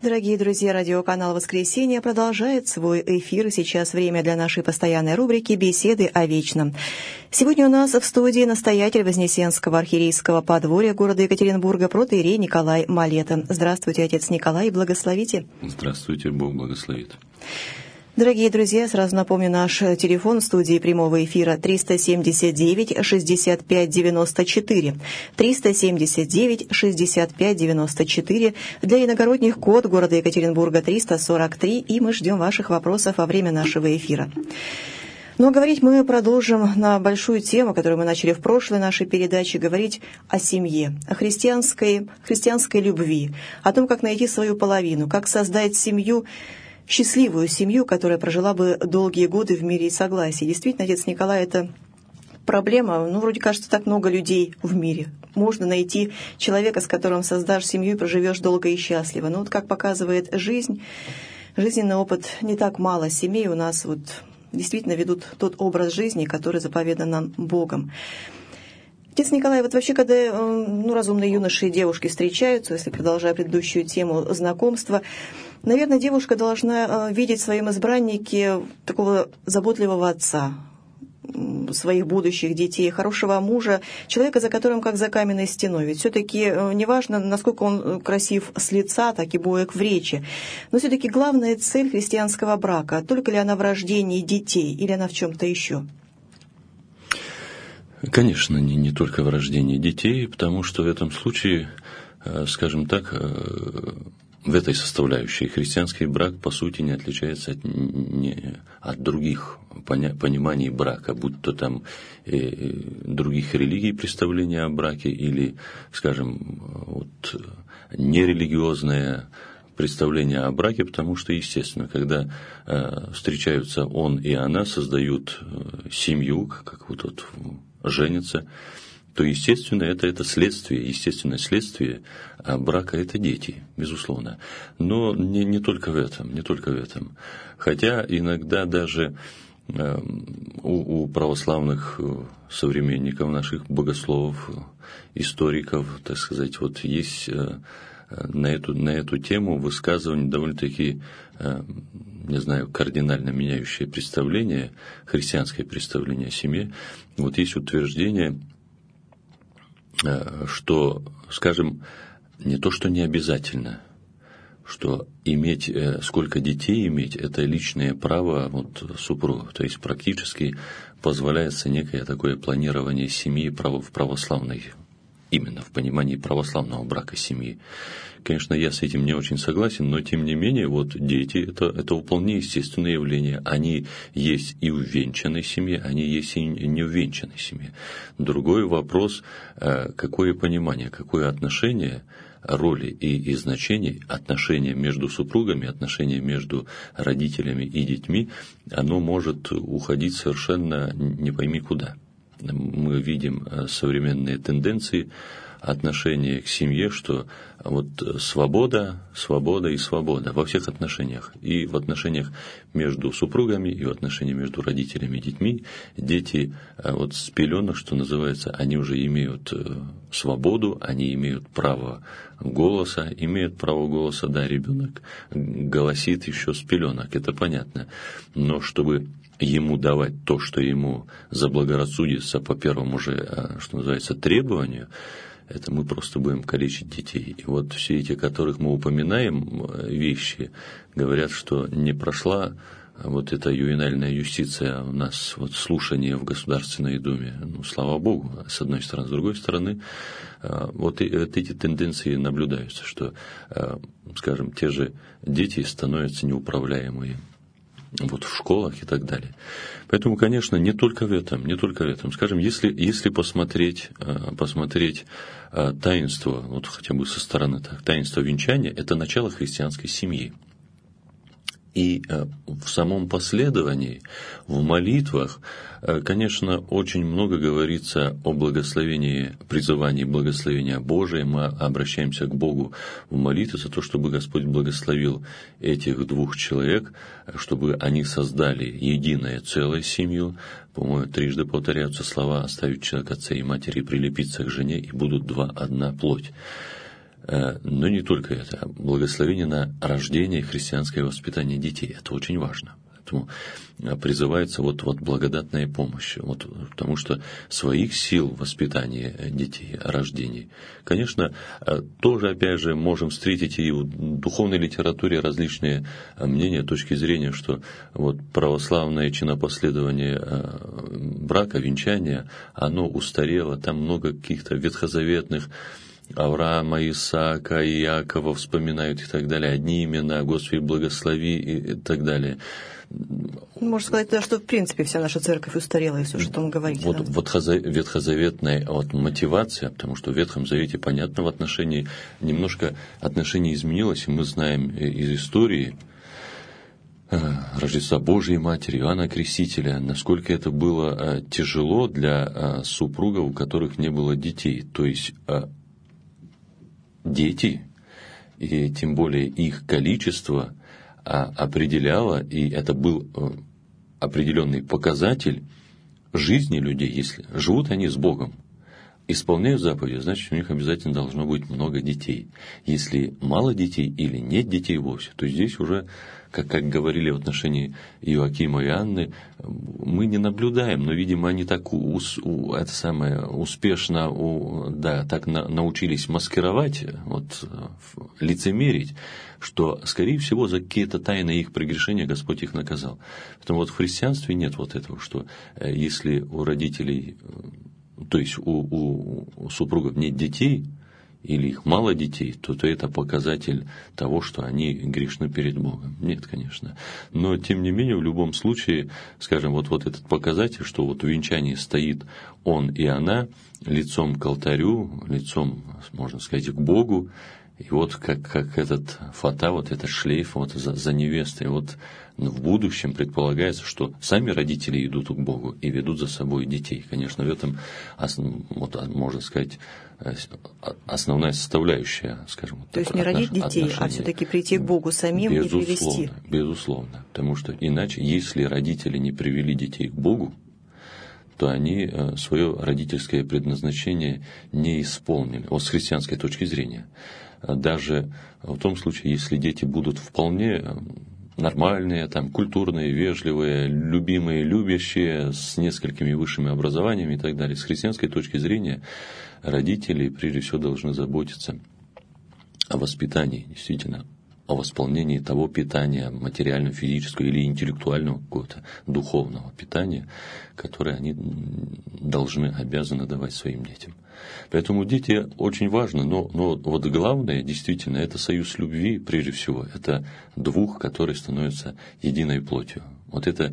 Дорогие друзья, радиоканал «Воскресенье» продолжает свой эфир. Сейчас время для нашей постоянной рубрики «Беседы о вечном». Сегодня у нас в студии настоятель Вознесенского архиерейского подворья города Екатеринбурга протоиерей Николай Малета. Здравствуйте, отец Николай, благословите. Здравствуйте, Бог благословит. Дорогие друзья, сразу напомню, наш телефон в студии прямого эфира 379-65-94. 379-65-94. Для иногородних код города Екатеринбурга 343. И мы ждем ваших вопросов во время нашего эфира. Но говорить мы продолжим на большую тему, которую мы начали в прошлой нашей передаче, говорить о семье, о христианской любви, о том, как найти свою половину, как создать семью, счастливую семью, которая прожила бы долгие годы в мире и согласии. Действительно, отец Николай, это проблема, вроде кажется, так много людей в мире. Можно найти человека, с которым создашь семью и проживешь долго и счастливо. Но вот как показывает жизнь, жизненный опыт, не так мало семей у нас действительно ведут тот образ жизни, который заповедан нам Богом. Отец Николай, вообще, когда разумные юноши и девушки встречаются, если продолжая предыдущую тему знакомства, наверное, девушка должна видеть в своем избраннике такого заботливого отца, своих будущих детей, хорошего мужа, человека, за которым как за каменной стеной. Ведь все-таки неважно, насколько он красив с лица, так и боек в речи, но все-таки главная цель христианского брака, только ли она в рождении детей или она в чем-то еще? Конечно, не только в рождении детей, потому что в этом случае, скажем так, в этой составляющей христианский брак, по сути, не отличается от других пониманий брака, будь то там других религий представления о браке или, скажем, нерелигиозное представление о браке, потому что, естественно, когда встречаются он и она, создают семью, как женятся, то, естественно, это следствие, естественное следствие брака – это дети, безусловно. Но не только в этом. Хотя иногда даже у православных современников, наших богословов, историков, так сказать, есть на эту тему высказывания довольно-таки, кардинально меняющее представление, христианское представление о семье. Есть утверждение, что, скажем, не то, что не обязательно, что сколько детей иметь, это личное право супруга. То есть практически позволяется некое такое планирование семьи в православной, именно в понимании православного брака семьи. Конечно, я с этим не очень согласен, но тем не менее, дети это вполне естественное явление. Они есть и в венчанной семье, они есть и не в венчанной семье. Другой вопрос, какое понимание, какое отношение, роли и значения, отношения между супругами, отношения между родителями и детьми, оно может уходить совершенно не пойми куда. Мы видим современные тенденции отношения к семье, что свобода и свобода во всех отношениях. И в отношениях между супругами, и в отношениях между родителями и детьми. Дети с пеленок, что называется, они уже имеют свободу, они имеют право голоса. Да, ребенок голосит еще с пеленок, это понятно. Но чтобы ему давать то, что ему заблагорассудится по первому же, что называется, требованию, это мы просто будем калечить детей. И все эти, которых мы упоминаем, вещи, говорят, что не прошла эта ювенальная юстиция у нас, слушание в Государственной Думе. Слава Богу, с одной стороны. С другой стороны, эти тенденции наблюдаются, что, скажем, те же дети становятся неуправляемыми в школах и так далее. Поэтому, конечно, не только в этом. Скажем, если посмотреть таинство, хотя бы со стороны таинства венчания, это начало христианской семьи. И в самом последовании, в молитвах, конечно, очень много говорится о благословении, призывании благословения Божия. Мы обращаемся к Богу в молитве за то, чтобы Господь благословил этих двух человек, чтобы они создали единое целое семью. По-моему, трижды повторяются слова: «Оставить человек отца и матери, и прилепиться к жене, и будут одна плоть». Но не только это. Благословение на рождение и христианское воспитание детей. Это очень важно. Поэтому призывается вот благодатная помощь, потому что своих сил воспитания детей, рождений, конечно, тоже, опять же, можем встретить и в духовной литературе различные мнения, точки зрения, что православное чинопоследование брака, венчания, оно устарело, там много каких-то ветхозаветных Авраама, Исаака, Иакова вспоминают и так далее, одни имена, Господи, благослови и так далее. Можно сказать, да, что в принципе вся наша церковь устарела, если уж о том говорить. Ветхозаветная мотивация, потому что в Ветхом Завете, понятно, немножко отношение изменилось, и мы знаем из истории Рождества Божией Матери, Иоанна Крестителя, насколько это было тяжело для супругов, у которых не было детей. То есть дети, и тем более их количество, определяло, и это был определенный показатель жизни людей. Если живут они с Богом, исполняют заповеди, значит, у них обязательно должно быть много детей. Если мало детей или нет детей вовсе, то здесь уже, как говорили в отношении Иоакима и Анны, мы не наблюдаем, но, видимо, они так успешно научились маскировать, лицемерить, что, скорее всего, за какие-то тайные их прегрешения Господь их наказал. Поэтому в христианстве нет этого, что если у родителей, то есть у супругов нет детей, или их мало детей, то это показатель того, что они грешны перед Богом. Нет, конечно. Но, тем не менее, в любом случае, скажем, этот показатель, что в венчании стоит он и она лицом к алтарю, лицом, можно сказать, к Богу, и как этот фата, этот шлейф за невестой. В будущем предполагается, что сами родители идут к Богу и ведут за собой детей. Конечно, в этом, можно сказать, основная составляющая, скажем. То есть не родить детей, отношения. А все-таки прийти к Богу самим и привести. Безусловно. Потому что иначе, если родители не привели детей к Богу, то они свое родительское предназначение не исполнили. С христианской точки зрения. Даже в том случае, если дети будут вполне нормальные, культурные, вежливые, любимые, любящие, с несколькими высшими образованиями и так далее. С христианской точки зрения родители, прежде всего, должны заботиться о воспитании, действительно, о восполнении того питания, материального, физического или интеллектуального, какого-то духовного питания, которое они обязаны давать своим детям. Поэтому дети очень важны, но главное, действительно, это союз любви, прежде всего, это двух, которые становятся единой плотью. Это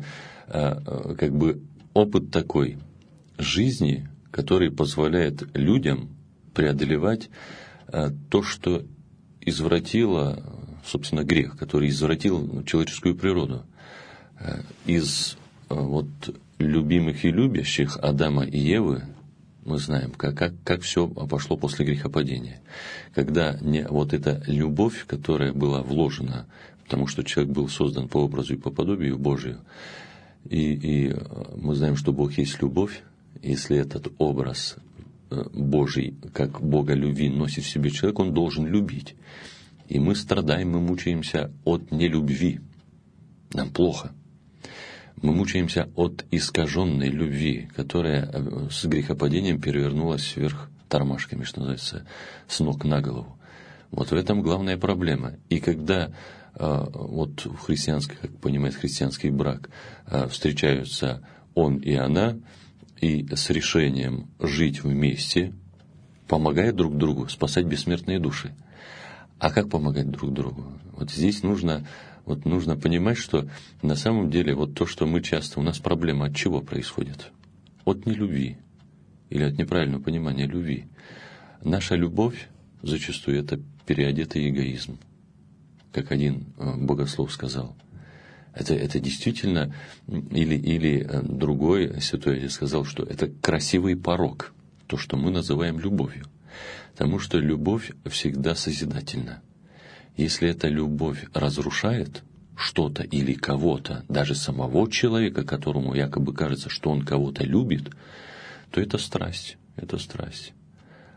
опыт такой жизни, который позволяет людям преодолевать то, что извратило, собственно, грех, который извратил человеческую природу. Из любимых и любящих Адама и Евы мы знаем, как все пошло после грехопадения. Когда эта любовь, которая была вложена, потому что человек был создан по образу и по подобию Божию, и мы знаем, что Бог есть любовь, если этот образ Божий, как Бога любви, носит в себе человек, он должен любить. И мы страдаем, мы мучаемся от нелюбви. Нам плохо. Мы мучаемся от искаженной любви, которая с грехопадением перевернулась вверх тормашками, что называется, с ног на голову. В этом главная проблема. И когда в христианский, как понимает христианский брак, встречаются он и она, и с решением жить вместе, помогают друг другу спасать бессмертные души. А как помогать друг другу? Здесь нужно понимать, что на самом деле то, что мы часто, у нас проблема от чего происходит? От нелюбви или от неправильного понимания любви. Наша любовь зачастую это переодетый эгоизм, как один богослов сказал. Это действительно, или другой святой отец сказал, что это красивый порок, то, что мы называем любовью. Потому что любовь всегда созидательна. Если эта любовь разрушает что-то или кого-то, даже самого человека, которому якобы кажется, что он кого-то любит, то это страсть.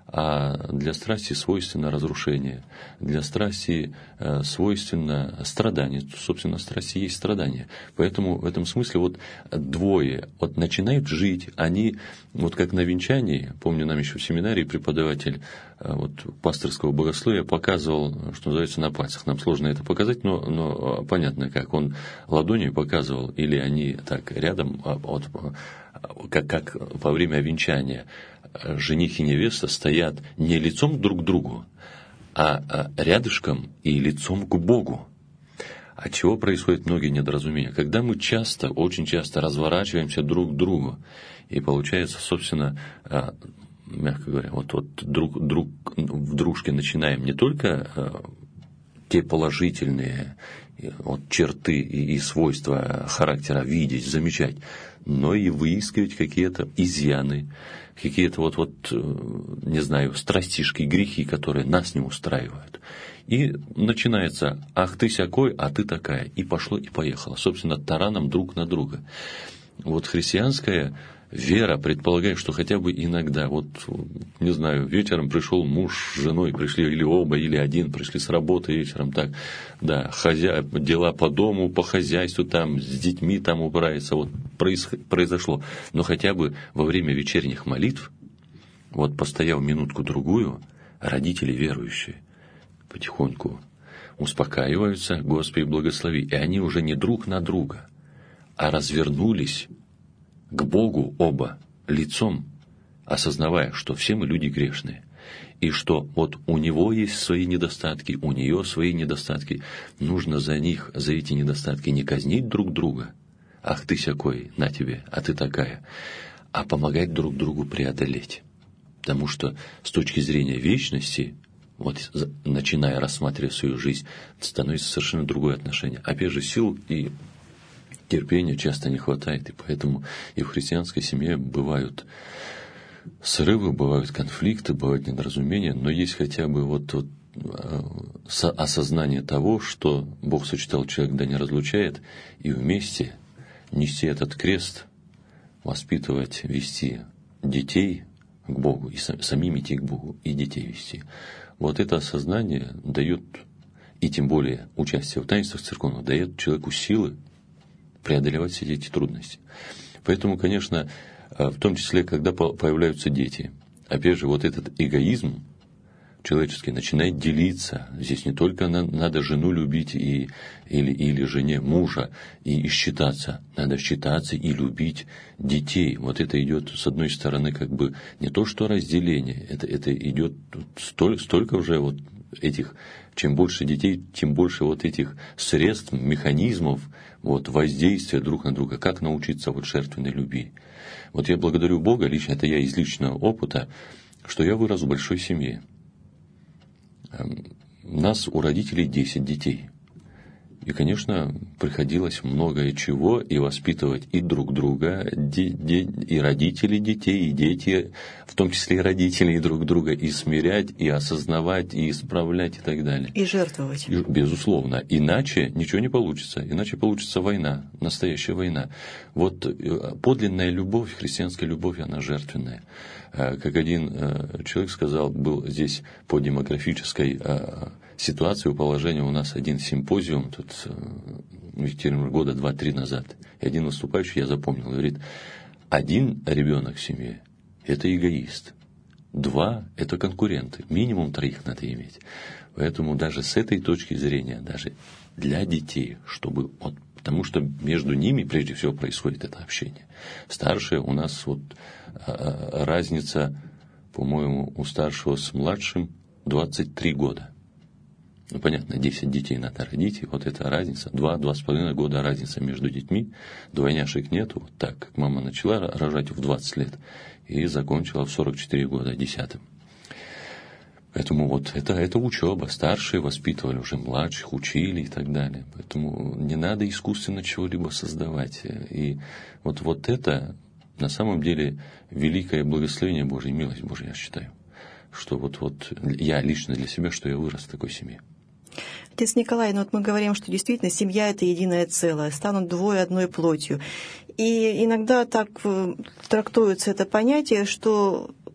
А для страсти свойственно разрушение, для страсти свойственно страдание. Собственно, страсти есть страдание. Поэтому в этом смысле вот двое вот начинают жить, они вот как на венчании, помню, нам еще в семинарии преподаватель вот, пасторского богословия показывал, что называется, на пальцах. Нам сложно это показать, но понятно как. Он ладонью показывал, или они так рядом, вот, как во время венчания жених и невеста стоят не лицом друг к другу, а рядышком и лицом к Богу. От чего происходит многие недоразумения? Когда мы часто, очень часто разворачиваемся друг к другу, и получается, собственно, мягко говоря, вот друг в дружке начинаем не только те положительные вот, черты и свойства характера видеть, замечать, но и выискивать какие-то изъяны, какие-то не знаю, страстишки, грехи, которые нас не устраивают. И начинается: ах, ты сякой, а ты такая. И пошло, и поехало. Собственно, тараном друг на друга. Вот христианская вера предполагает, что хотя бы иногда, вот, не знаю, вечером пришел муж с женой, пришли или оба, или один, пришли с работы вечером, так, да, дела по дому, по хозяйству, там, с детьми там убирается, вот, произошло. Но хотя бы во время вечерних молитв, вот, постояв минутку-другую, родители верующие потихоньку успокаиваются: Господи, благослови. И они уже не друг на друга, а развернулись к Богу оба лицом, осознавая, что все мы люди грешные, и что вот у него есть свои недостатки, у нее свои недостатки. Нужно за эти недостатки не казнить друг друга: ах, ты сякой, на тебе, а ты такая, а помогать друг другу преодолеть. Потому что с точки зрения вечности, вот начиная рассматривать свою жизнь, становится совершенно другое отношение. Опять же, сил и терпения часто не хватает, и поэтому и в христианской семье бывают срывы, бывают конфликты, бывают недоразумения, но есть хотя бы осознание того, что Бог сочетал человека, да не разлучает, и вместе нести этот крест, воспитывать, вести детей к Богу, и самим идти к Богу, и детей вести. Вот это осознание дает, и тем более участие в таинствах церковных, дает человеку силы преодолевать все эти трудности. Поэтому, конечно, в том числе, когда появляются дети, опять же, вот этот эгоизм человеческий начинает делиться. Здесь не только надо жену любить или жене мужа и считаться. Надо считаться и любить детей. Вот это идет, с одной стороны, как бы не то что разделение, это идет столько уже вот этих, чем больше детей, тем больше вот этих средств, механизмов вот, воздействия друг на друга. Как научиться вот жертвенной любви? Вот я благодарю Бога, лично это я из личного опыта, что я вырос в большой семье. У нас у родителей 10 детей. И, конечно, приходилось многое чего и воспитывать и друг друга, и родителей детей, и дети, в том числе и родители и друг друга, и смирять, и осознавать, и исправлять, и так далее. И жертвовать. Безусловно. Иначе ничего не получится. Иначе получится война, настоящая война. Вот подлинная любовь, христианская любовь, она жертвенная. Как один человек сказал, был здесь по демографической ситуации, положения у нас один симпозиум, тут в Екатеринбурге года 2-3 назад. И один выступающий, я запомнил, говорит: один ребенок в семье – это эгоист, 2 – это конкуренты, минимум 3 надо иметь. Поэтому даже с этой точки зрения, даже для детей, чтобы, вот, потому что между ними прежде всего происходит это общение. Старшие у нас вот разница, по-моему, у старшего с младшим 23 года. Ну, понятно, 10 детей надо родить, и вот эта разница, 2-2,5 года разница между детьми, двойняшек нету, вот так, как мама начала рожать в 20 лет и закончила в 44 года 10-м. Поэтому вот это учеба, старшие воспитывали уже младших, учили и так далее. Поэтому не надо искусственно чего-либо создавать. И вот это на самом деле великое благословение Божье, милость Божья, я считаю. Что вот я лично для себя, что я вырос в такой семье. Отец Николай, вот мы говорим, что действительно семья – это единое целое, станут двое одной плотью. И иногда так трактуется это понятие, что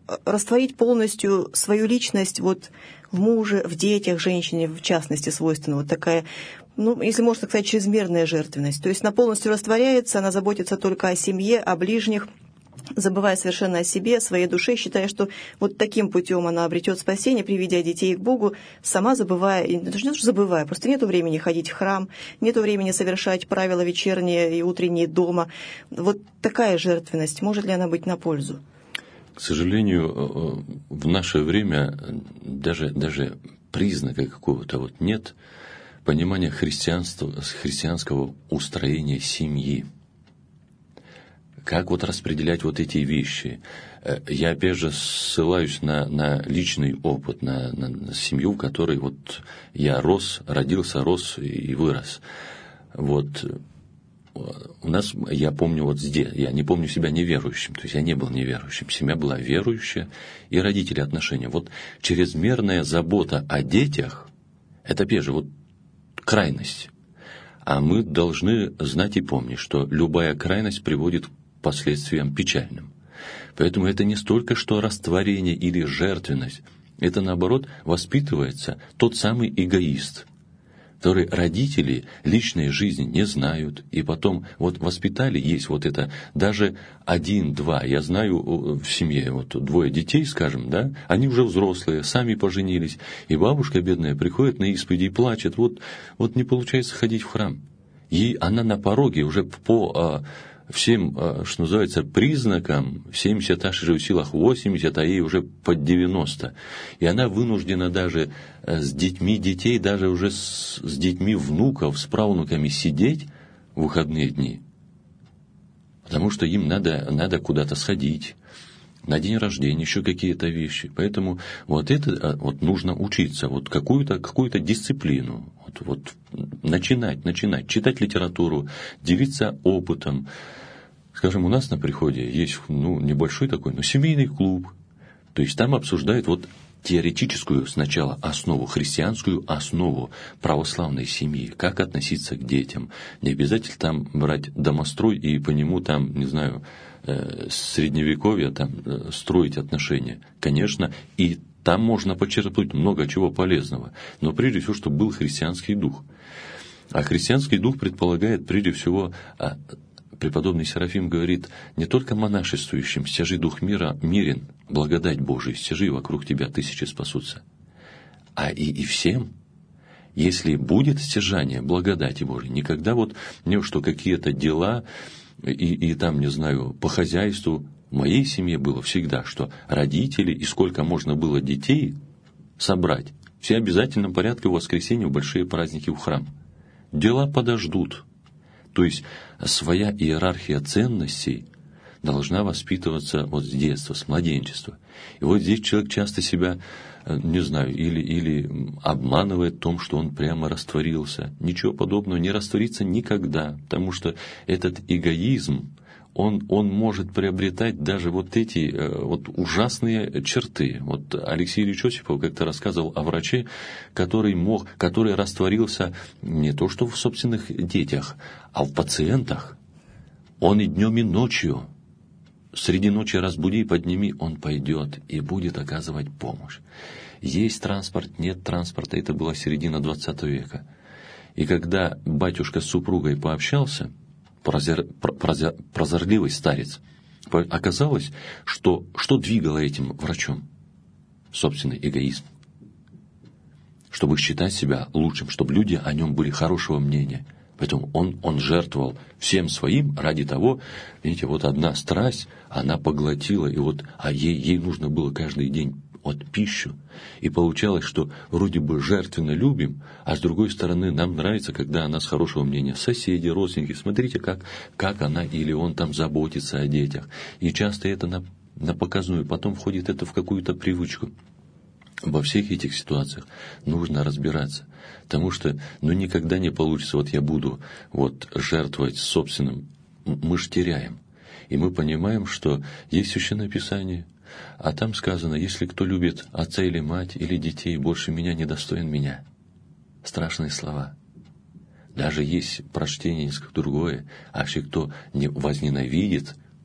растворить полностью свою личность вот в муже, в детях, женщине, в частности, свойственна вот такая, ну, если можно сказать, чрезмерная жертвенность. То есть она полностью растворяется, она заботится только о семье, о ближних, забывая совершенно о себе, о своей душе, считая, что вот таким путем она обретет спасение, приведя детей к Богу, сама забывая, не то что забывая, просто нету времени ходить в храм, нету времени совершать правила вечерние и утренние дома. Вот такая жертвенность, может ли она быть на пользу? К сожалению, в наше время даже признака какого-то вот нет понимания христианского устроения семьи. Как вот распределять вот эти вещи? Я опять же ссылаюсь на личный опыт, на семью, в которой вот я родился, рос и вырос. Вот у нас, я помню вот здесь, я не помню себя неверующим, то есть я не был неверующим, семья была верующая, и родители отношения. Вот чрезмерная забота о детях, это опять же вот крайность. А мы должны знать и помнить, что любая крайность приводит к последствиям печальным. Поэтому это не столько что растворение или жертвенность, это наоборот воспитывается тот самый эгоист, который родители личной жизни не знают, и потом вот воспитали, есть вот это, даже 1-2, я знаю в семье, вот 2 детей, скажем, да, они уже взрослые, сами поженились, и бабушка бедная приходит на исповеди и плачет, вот не получается ходить в храм. Она на пороге уже по всем, что называется, признакам, 70, а же в силах 80, а ей уже под 90. И она вынуждена даже с детьми детей, даже уже с детьми внуков, с правнуками сидеть в выходные дни. Потому что им надо куда-то сходить, на день рождения, еще какие-то вещи. Поэтому вот это вот нужно учиться, вот какую-то дисциплину, вот начинать, читать литературу, делиться опытом. Скажем, у нас на приходе есть небольшой такой, семейный клуб. То есть там обсуждают вот теоретическую сначала основу, христианскую основу православной семьи, как относиться к детям. Не обязательно там брать домострой и по нему там, не знаю, средневековья там строить отношения. Конечно, и там можно почерпнуть много чего полезного. Но прежде всего, чтобы был христианский дух. А христианский дух предполагает прежде всего, преподобный Серафим говорит, не только монашествующим, стяжи дух мира мирен, благодать Божия, стяжи вокруг тебя 1000 спасутся. А и всем, если будет стяжание благодати Божией, никогда вот не что какие-то дела и там, не знаю, по хозяйству. В моей семье было всегда, что родители и сколько можно было детей собрать, все в обязательном порядке в воскресенье в большие праздники в храм. Дела подождут. То есть своя иерархия ценностей должна воспитываться вот с детства, с младенчества. И вот здесь человек часто себя, не знаю, или обманывает в том, что он прямо растворился. Ничего подобного, не растворится никогда, потому что этот эгоизм, он может приобретать даже вот эти вот ужасные черты. Вот Алексей Ильич Осипов как-то рассказывал о враче, который растворился не то что в собственных детях, а в пациентах. Он и днем, и ночью, среди ночи разбуди, подними, он пойдет и будет оказывать помощь. Есть транспорт, нет транспорта, это была середина 20 века. И когда батюшка с супругой пообщался, прозорливый старец, оказалось, что двигало этим врачом? Собственный эгоизм. Чтобы считать себя лучшим, чтобы люди о нем были хорошего мнения. Поэтому он жертвовал всем своим ради того, видите, вот одна страсть, она поглотила, а ей нужно было каждый день пищу. И получалось, что вроде бы жертвенно любим, а с другой стороны нам нравится, когда она с хорошего мнения. Соседи, родственники, смотрите, как она или он там заботится о детях. И часто это на показную, потом входит это в какую-то привычку. Во всех этих ситуациях нужно разбираться, потому что никогда не получится, я буду жертвовать собственным, мы ж теряем. И мы понимаем, что есть Священное Писание, а там сказано, если кто любит отца или мать, или детей, больше меня недостоин меня. Страшные слова. Даже есть прочтение несколько другое, а если кто возненавидит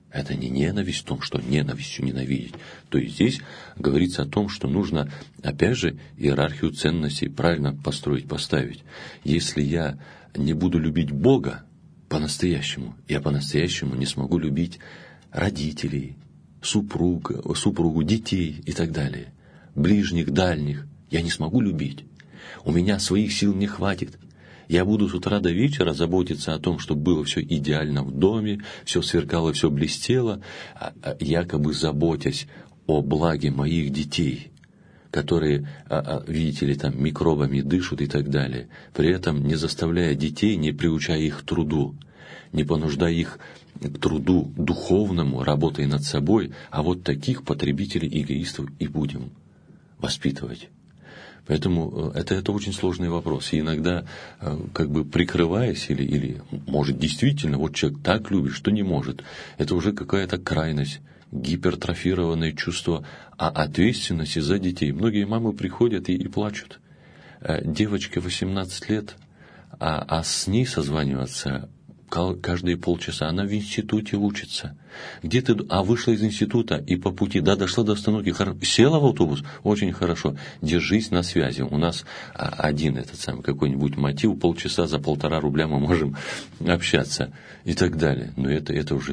Это не ненависть в том, что ненавистью ненавидеть. То есть здесь говорится о том, что нужно, опять же, иерархию ценностей правильно построить, поставить. Если я не буду любить Бога по-настоящему, я по-настоящему не смогу любить родителей, супругу, детей и так далее, ближних, дальних. Я не смогу любить. У меня своих сил не хватит. Я буду с утра до вечера заботиться о том, чтобы было все идеально в доме, все сверкало, все блестело, якобы заботясь о благе моих детей, которые, видите ли, там микробами дышат и так далее, при этом не заставляя детей, не приучая их к труду, не понуждая их к труду духовному, работая над собой, а вот таких потребителей, эгоистов и будем воспитывать. Поэтому это очень сложный вопрос. И иногда, как бы прикрываясь, или может действительно, вот человек так любит, что не может, это уже какая-то крайность, гипертрофированное чувство ответственности за детей. Многие мамы приходят и плачут. Девочке 18 лет, а с ней созваниваться каждые полчаса. Она в институте учится. Где ты? Вышла из института и по пути, дошла до остановки, села в автобус, очень хорошо. Держись на связи. У нас один какой-нибудь мотив, полчаса за 1,5 рубля мы можем общаться и так далее. Но это уже,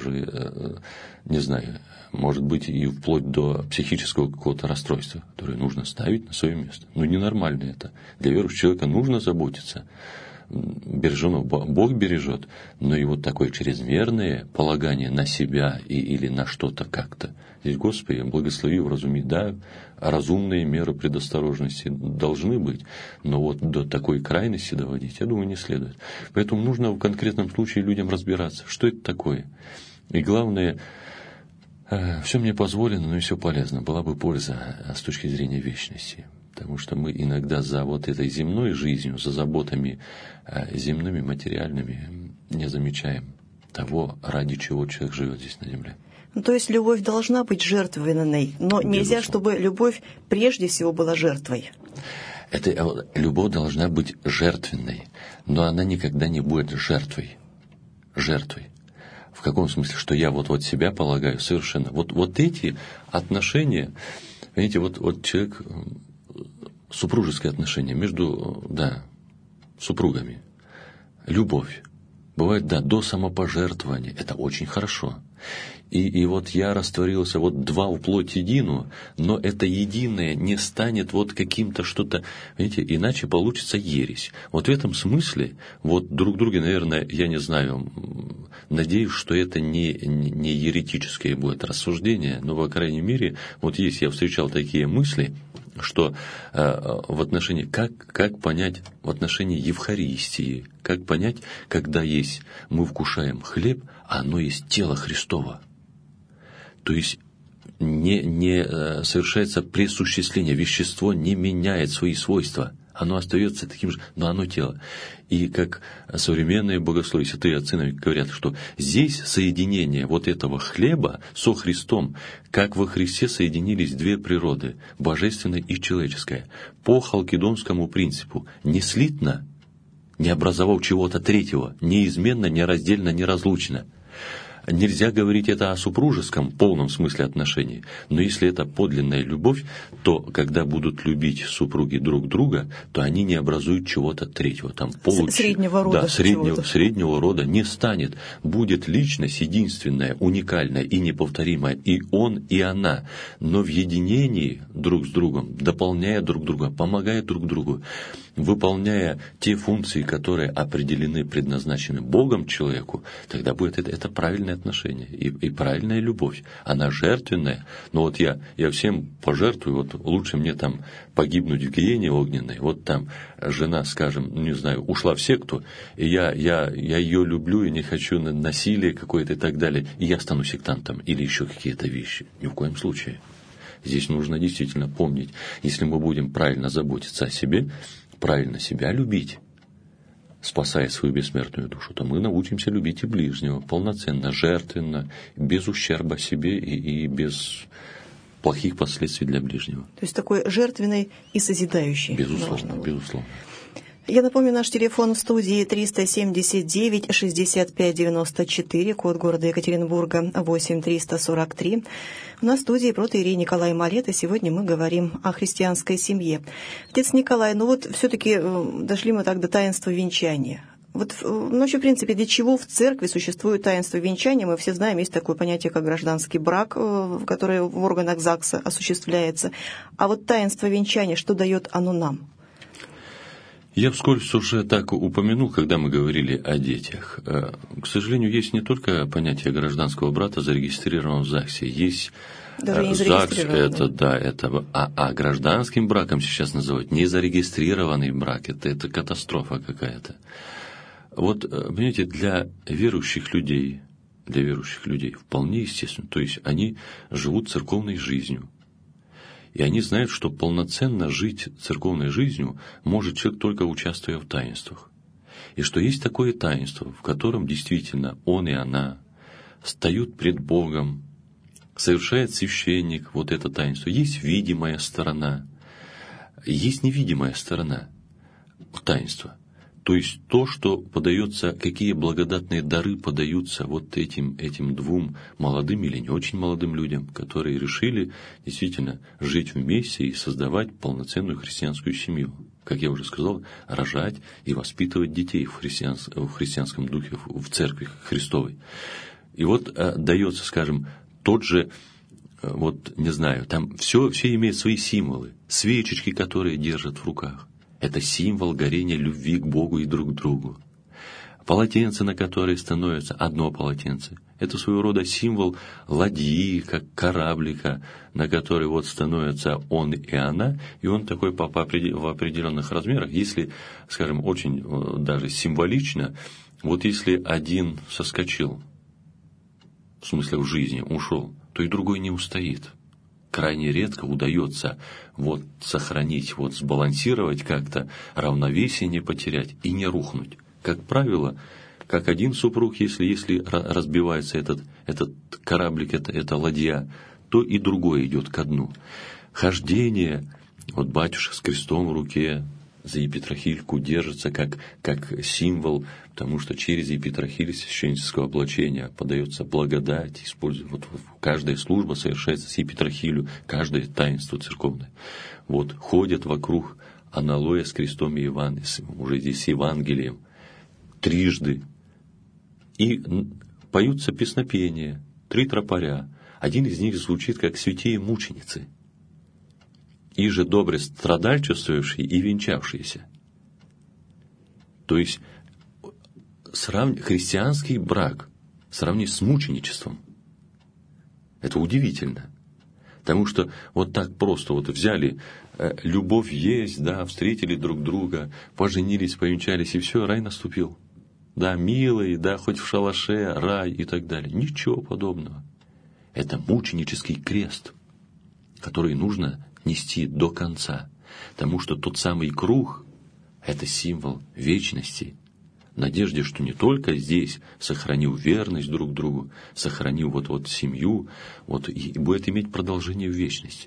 не знаю, может быть и вплоть до психического какого-то расстройства, которое нужно ставить на свое место. Ненормально это. Для верующего человека нужно заботиться. Бережено, Бог бережет, но и вот такое чрезмерное полагание на себя или на что-то как-то. Здесь, Господи, благослови, вразуми, да, разумные меры предосторожности должны быть, но вот до такой крайности доводить, я думаю, не следует. Поэтому нужно в конкретном случае людям разбираться, что это такое. И главное, все мне позволено, но и все полезно. Была бы польза с точки зрения вечности. Потому что мы иногда за вот этой земной жизнью, за заботами земными, материальными не замечаем того, ради чего человек живет здесь на земле. То есть любовь должна быть жертвенной, но нельзя, чтобы любовь прежде всего была жертвой. Любовь должна быть жертвенной, но она никогда не будет жертвой. Жертвой. В каком смысле? Что я вот себя полагаю совершенно. Вот эти отношения, понимаете, вот человек... Супружеские отношения между, супругами, любовь, бывает, до самопожертвования, это очень хорошо. И вот я растворился, два в плоть едину, но это единое не станет каким-то что-то, видите, иначе получится ересь. Вот в этом смысле, друг друге, наверное, я не знаю, надеюсь, что это не еретическое будет рассуждение, но, по крайней мере, есть, я встречал такие мысли, что в отношении, как понять в отношении Евхаристии, как понять, когда мы вкушаем хлеб, а оно есть тело Христово. То есть не совершается пресуществление, вещество не меняет свои свойства, оно остается таким же, но оно тело. И как современные богословы, святые отцы говорят, что здесь соединение этого хлеба со Христом, как во Христе соединились две природы, божественная и человеческая, по халкидонскому принципу, не слитно, не образовав чего-то третьего, неизменно, нераздельно, неразлучно. Нельзя говорить это о супружеском полном смысле отношений, но если это подлинная любовь, то когда будут любить супруги друг друга, то они не образуют чего-то третьего. Среднего рода. Да, среднего рода не станет. Будет личность единственная, уникальная и неповторимая, и он, и она, но в единении друг с другом, дополняя друг друга, помогая друг другу, выполняя те функции, которые определены, предназначены Богом человеку, тогда будет это правильное отношение и правильная любовь. Она жертвенная, но я всем пожертвую, лучше мне погибнуть в гиене огненной, жена, скажем, не знаю, ушла в секту, и я ее люблю и не хочу насилия какое-то и так далее, и я стану сектантом или еще какие-то вещи. Ни в коем случае. Здесь нужно действительно помнить, если мы будем правильно заботиться о себе, правильно себя любить, спасая свою бессмертную душу, то мы научимся любить и ближнего полноценно, жертвенно, без ущерба себе и без плохих последствий для ближнего. То есть такой жертвенный и созидающий. Безусловно. Я напомню, наш телефон в студии 379-65-94, код города Екатеринбурга 8-343. У нас в студии протоиерей Николай Малет, и сегодня мы говорим о христианской семье. Отец Николай, все-таки дошли мы так до таинства венчания. Вообще, в принципе, для чего в церкви существует таинство венчания? Мы все знаем, есть такое понятие, как гражданский брак, которое в органах ЗАГСа осуществляется. А вот таинство венчания, что дает оно нам? Я вскользь уже так упомянул, когда мы говорили о детях. К сожалению, есть не только понятие гражданского брака, зарегистрированного в ЗАГСе, есть ЗАГС, а гражданским браком сейчас называют незарегистрированный брак. Это катастрофа какая-то. Понимаете, для верующих людей вполне естественно, то есть они живут церковной жизнью. И они знают, что полноценно жить церковной жизнью может человек, только участвуя в таинствах. И что есть такое таинство, в котором действительно он и она встают пред Богом, совершает священник это таинство. Есть видимая сторона, есть невидимая сторона таинства. То есть то, что подается, какие благодатные дары подаются этим двум молодым или не очень молодым людям, которые решили действительно жить вместе и создавать полноценную христианскую семью. Как я уже сказал, рожать и воспитывать детей в христианском духе, в церкви Христовой. И дается, скажем, тот же, там все имеет свои символы, свечечки, которые держат в руках. Это символ горения любви к Богу и друг к другу. Полотенце, на которое становится одно полотенце, это своего рода символ ладьи, как кораблика, на который становится он и она, и он такой в определенных размерах. Если, скажем, очень даже символично, если один соскочил, в смысле в жизни, ушел, то и другой не устоит. Крайне редко удается сохранить, сбалансировать как-то, равновесие не потерять и не рухнуть. Как правило, как один супруг, если разбивается этот кораблик, эта ладья, то и другой идет ко дну. Хождение, батюшка с крестом в руке за епитрахильку держится как символ, потому что через епитрахиль священнического облачения подается благодать, используется, каждая служба совершается с епитрахилью, каждое таинство церковное. Ходят вокруг аналоя с крестом и уже здесь с Евангелием, трижды, и поются песнопения, 3 тропаря. Один из них звучит как «Святые мученицы». И же добре страдальчествующие и венчавшиеся. То есть христианский брак сравнить с мученичеством. Это удивительно. Потому что так просто взяли, любовь есть, встретили друг друга, поженились, повенчались, и все, рай наступил. Милый, хоть в шалаше, рай и так далее. Ничего подобного. Это мученический крест, который нужно нести до конца, потому что тот самый круг – это символ вечности, надежде, что не только здесь сохранил верность друг другу, сохранил семью, и будет иметь продолжение в вечности.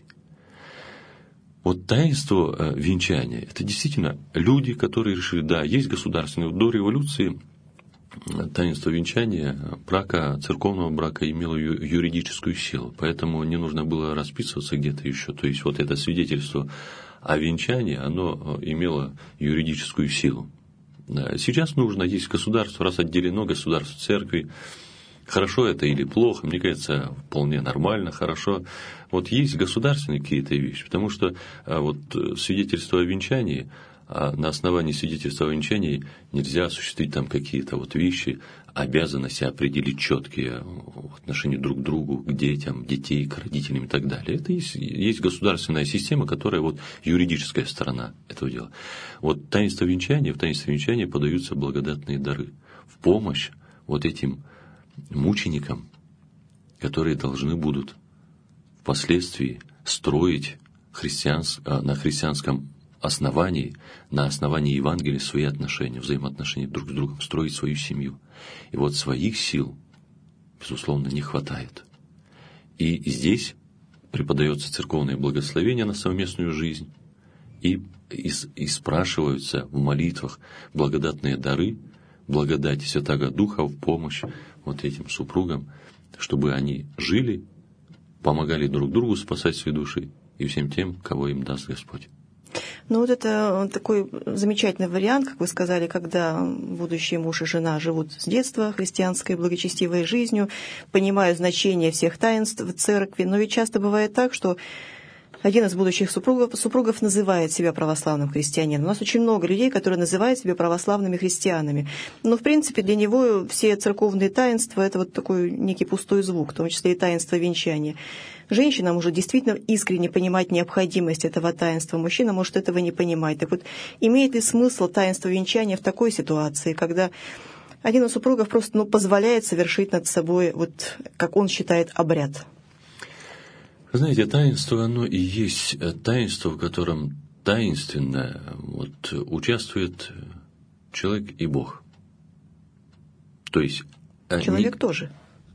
Таинство венчания – это действительно люди, которые решили, есть государственные. До революции таинство венчания, брака, церковного брака имело юридическую силу, поэтому не нужно было расписываться где-то еще. То есть это свидетельство о венчании, оно имело юридическую силу. Сейчас нужно, есть государство, раз отделено государство, церкви, хорошо это или плохо, мне кажется, вполне нормально, хорошо. Есть государственные какие-то вещи, потому что свидетельство о венчании, на основании свидетельства о венчании нельзя осуществить какие-то вещи, обязанности определить четкие в отношении друг к другу, к детям, детей, к родителям и так далее. Это есть государственная система, которая юридическая сторона этого дела. В таинстве венчания подаются благодатные дары в помощь этим мученикам, которые должны будут впоследствии строить на христианском основании, на основании Евангелия свои отношения, взаимоотношения друг с другом, строить свою семью. И своих сил, безусловно, не хватает. И здесь преподается церковное благословение на совместную жизнь и и спрашиваются в молитвах благодатные дары, благодать Святаго Духа в помощь вот этим супругам, чтобы они жили, помогали друг другу спасать свои души и всем тем, кого им даст Господь. Ну вот это такой замечательный вариант, как вы сказали, когда будущий муж и жена живут с детства христианской благочестивой жизнью, понимают значение всех таинств в церкви. Но ведь часто бывает так, что один из будущих супругов называет себя православным христианином. У нас очень много людей, которые называют себя православными христианами. Но, в принципе, для него все церковные таинства – это вот такой некий пустой звук, в том числе и таинство венчания. Женщина может действительно искренне понимать необходимость этого таинства, мужчина может этого не понимать. Так вот, имеет ли смысл таинство венчания в такой ситуации, когда один из супругов просто позволяет совершить над собой, вот, как он считает, обряд? Знаете, таинство, оно и есть таинство, в котором таинственно участвует человек и Бог. То есть человек тоже.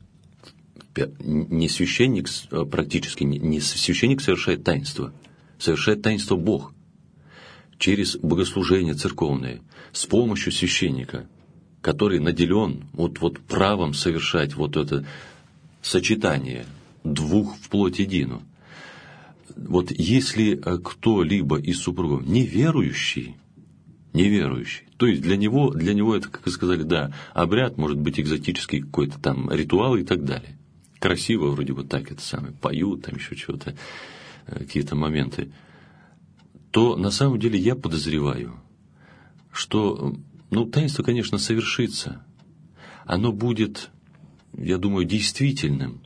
Не священник, практически не священник совершает таинство Бог через богослужение церковное, с помощью священника, который наделен правом совершать вот это сочетание двух в плоть едину. Вот если кто-либо из супругов неверующий, то есть для него это, как вы сказали, да, обряд, может быть экзотический какой-то там ритуал и так далее. Красиво вроде бы так это самое, поют, там еще чего-то, какие-то моменты, то на самом деле я подозреваю, что, таинство, конечно, совершится, оно будет, я думаю, действительным,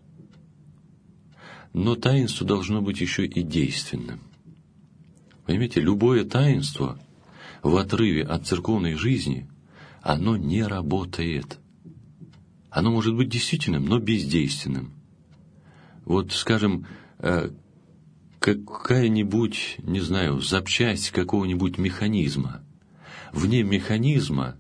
но таинство должно быть еще и действенным. Понимаете, любое таинство в отрыве от церковной жизни, оно не работает. Оно может быть действительным, но бездейственным. Вот, скажем, какая-нибудь, не знаю, запчасть какого-нибудь механизма. Вне механизма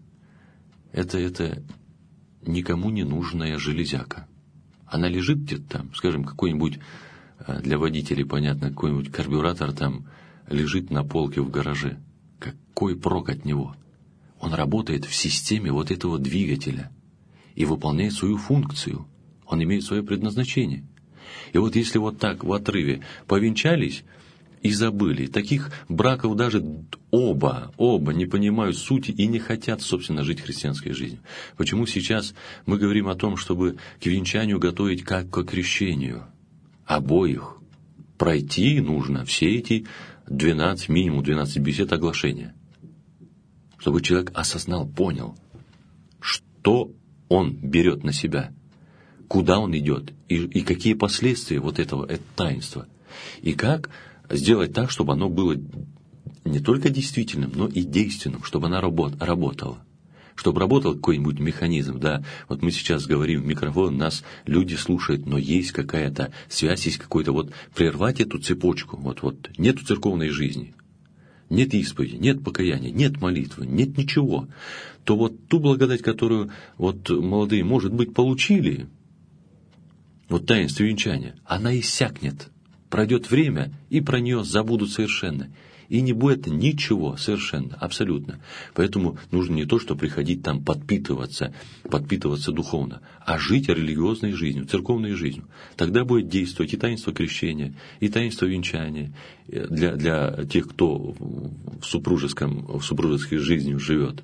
это никому не нужная железяка. Она лежит где-то там, скажем, какой-нибудь, для водителей, понятно, какой-нибудь карбюратор там лежит на полке в гараже. Какой прок от него? Он работает в системе вот этого двигателя и выполняет свою функцию. Он имеет свое предназначение. И вот если вот так в отрыве повенчались и забыли, таких браков даже оба не понимают сути и не хотят, собственно, жить христианской жизнью. Почему сейчас мы говорим о том, чтобы к венчанию готовить как к крещению? Обоих. Пройти нужно все эти минимум 12 бесед оглашения. Чтобы человек осознал, понял, что он берет на себя, куда он идет, и какие последствия вот этого таинства. И как сделать так, чтобы оно было не только действительным, но и действенным, чтобы оно работало. Чтобы работал какой-нибудь механизм, да. Вот мы сейчас говорим в микрофон, нас люди слушают, но есть какая-то связь, есть какой-то прервать эту цепочку. Вот нету церковной жизни, нет исповеди, нет покаяния, нет молитвы, нет ничего. То вот ту благодать, которую молодые, может быть, получили, таинство венчания, она иссякнет. Пройдет время, и про нее забудут совершенно. И не будет ничего совершенно, абсолютно. Поэтому нужно не то, что приходить там подпитываться духовно, а жить религиозной жизнью, церковной жизнью. Тогда будет действовать и таинство крещения, и таинство венчания для тех, кто в супружеской жизни живет,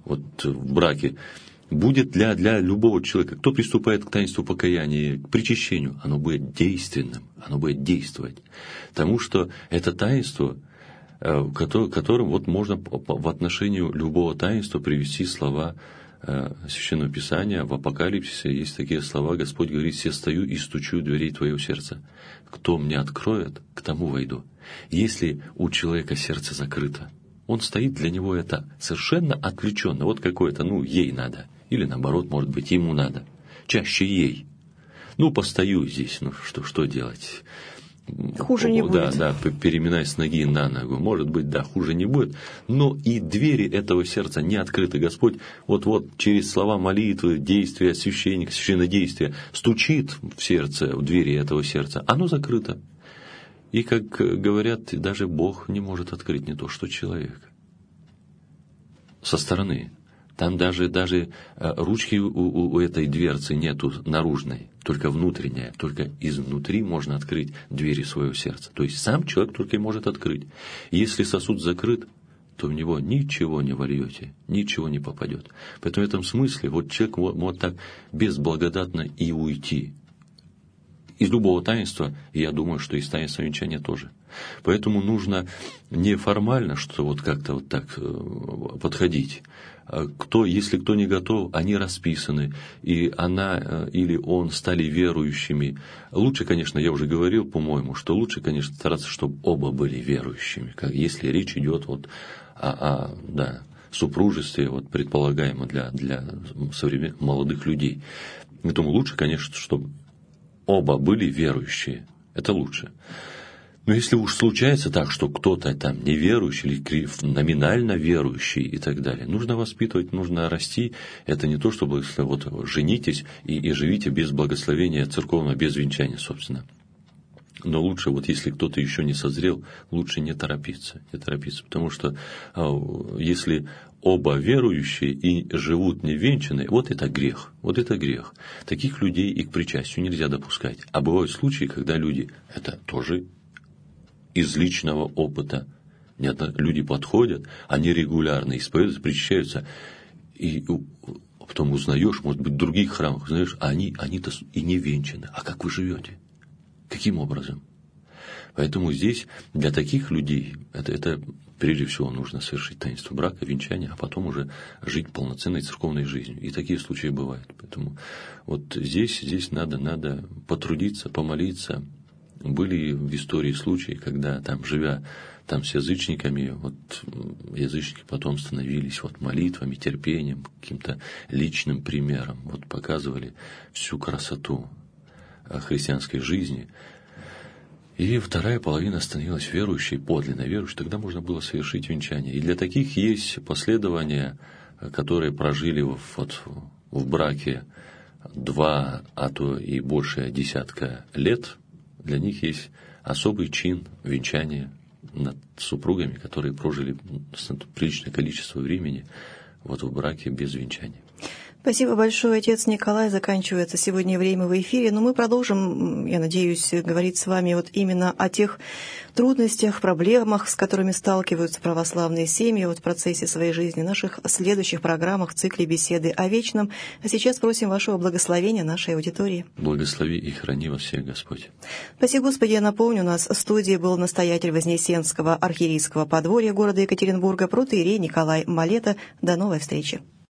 в браке. Будет для любого человека, кто приступает к таинству покаяния, к причащению, оно будет действенным, оно будет действовать. Потому что это таинство, которым можно в отношении любого таинства привести слова Священного Писания. В Апокалипсисе есть такие слова: Господь говорит: «Се стою и стучу у дверей твоего сердца. Кто мне откроет, к тому войду». Если у человека сердце закрыто, он стоит, для него это совершенно отвлеченно. Какое-то, ей надо. Или наоборот, может быть, ему надо. Чаще ей. Постою здесь, что делать? Хуже не будет. Да, переминай с ноги на ногу. Может быть, да, хуже не будет. Но и двери этого сердца не открыты. Господь через слова молитвы, действия священника, священнодействия стучит в сердце, в двери этого сердца. Оно закрыто. И, как говорят, даже Бог не может открыть не то, что человек. Со стороны. Там даже ручки у этой дверцы нету наружной, только внутренняя. Только изнутри можно открыть двери своего сердца. То есть сам человек только и может открыть. И если сосуд закрыт, то в него ничего не вольете, ничего не попадет. Поэтому в этом смысле вот человек может так безблагодатно и уйти. Из любого таинства, и я думаю, что из таинства венчания тоже. Поэтому нужно не формально, что вот как-то вот так подходить. Если кто не готов, они расписаны, и она или он стали верующими. Лучше, конечно, я уже говорил, по-моему, что лучше, конечно, стараться, чтобы оба были верующими. Если речь идет вот о супружестве, вот, предполагаемо для современных молодых людей. Поэтому лучше, конечно, чтобы оба были верующие. Это лучше. Но если уж случается так, что кто-то там неверующий или номинально верующий и так далее, нужно воспитывать, нужно расти. Это не то, чтобы вот женитесь и живите без благословения церковного, без венчания, собственно. Но лучше, вот если кто-то еще не созрел, лучше не торопиться. Потому что если оба верующие и живут невенчанные, вот это грех. Таких людей и к причастию нельзя допускать. А бывают случаи, когда люди, это тоже из личного опыта, люди подходят, они регулярно исповедуются, причащаются, и потом узнаешь, может быть, в других храмах, узнаешь, они-то и не венчаны. А как вы живете? Каким образом? Поэтому здесь для таких людей это прежде всего нужно совершить таинство брака, венчания, а потом уже жить полноценной церковной жизнью. И такие случаи бывают. Поэтому вот здесь надо потрудиться, помолиться. Были в истории случаи, когда там, живя там с язычниками, вот язычники потом становились вот молитвами, терпением, каким-то личным примером, вот показывали всю красоту христианской жизни. И вторая половина становилась верующей, подлинно верующей, тогда можно было совершить венчание. И для таких есть последования, которые прожили в браке 2, а то и больше десятка лет. Для них есть особый чин венчания над супругами, которые прожили приличное количество времени вот в браке без венчания. Спасибо большое, отец Николай. Заканчивается сегодня время в эфире, но мы продолжим, я надеюсь, говорить с вами вот именно о тех трудностях, проблемах, с которыми сталкиваются православные семьи вот в процессе своей жизни, в наших следующих программах в цикле «Беседы о вечном». А сейчас просим вашего благословения нашей аудитории. Благослови и храни вас всех, Господь. Спасибо, Господи. Я напомню, у нас в студии был настоятель Вознесенского архиерейского подворья города Екатеринбурга протоиерей Николай Малета. До новой встречи.